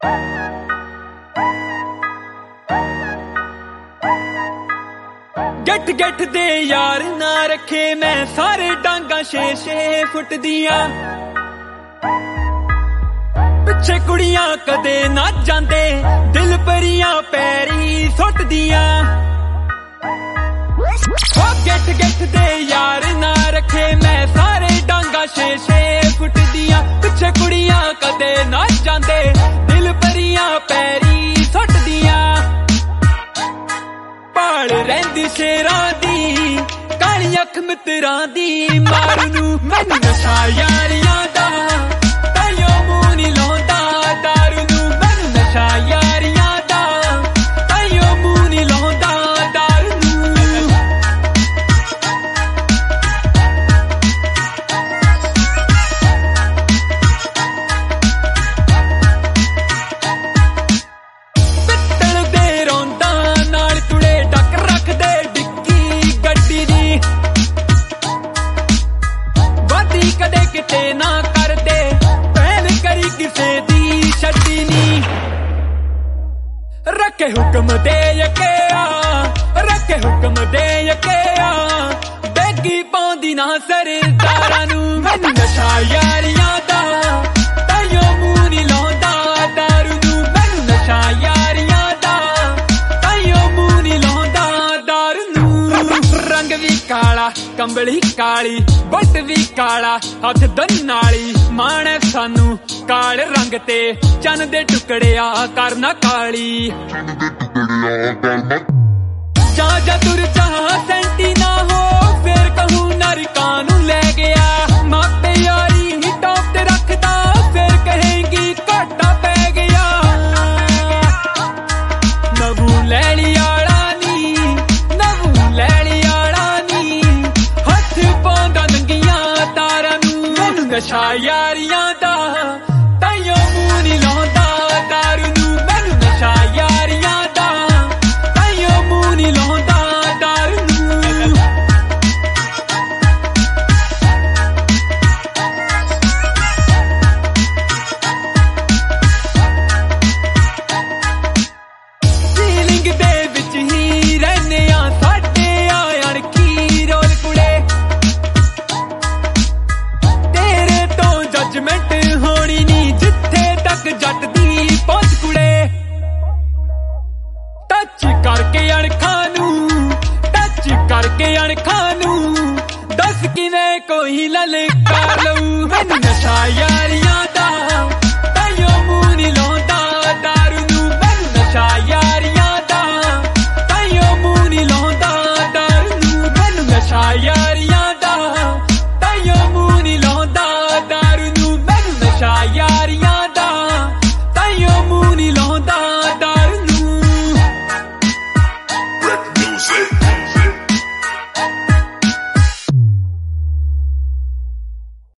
गठ गठ दे यार ना रखे मैं सारे डांगा 6-6 फुट दियां पिछे कुड़ियां कदे ना जांदे दिल परियां पैरी सुट दियां गठ गठ दे यार ना रखे मैं सारे डांगा 6-6 फुट दियां पिछे कुड़ियां कदे ना जांदे दिल परियां पैरी सुट दियां रहंदी शेरां दी काली अख मित्रां दी मारू नू मैनू नशा यारियां दा ताइयों मूंह नी लाउंदा दारू नू मैनू नशा यारियां दा ताइयों मूंह नी लाउंदा दारू नू पित्तल दे रौंदा नाल तुड़े कदे किते ना करदे पहल करी किसे दी छड्डी नी रखे हुक्म दे यकेया रखे हुक्म दे यकेया बेगी पाउंदी ना सरदारां नू मैनू नशा यारियां दा ताइयों मूंह नी लाउंदा दारू नू मैनू नशा यारियां दा ताइयों मूंह नी लाउंदा दारू नू रंग भी काला कंबली काली बट भी काला हथ दनाली माणे सानू काले रंग ते चन दे टुकड़िया करना काली जा तुर जहां सेंटी ना हो फिर कहूं नरका नू ले गया मापे यारी ही टॉप ते रखदा फिर कहेंगी घाटा पै गया नबू लैली आला नी नबू लैली नशा यारियां दा ताइयों मूंह नी लाउंदा दारू नू मैनू नशा यारियां दा ताइयों मूंह नी लाउंदा दारू नू फीलिंग दे विच ही रहने आ साडे आयण की रोल कुड़े जजमेंट होनी नी जिथे तक जट दी पहुंच कुड़े टच करके अणखां नू टच करके अणखां नू दस किवें कोई ललकार लऊ मैनू नशा यारी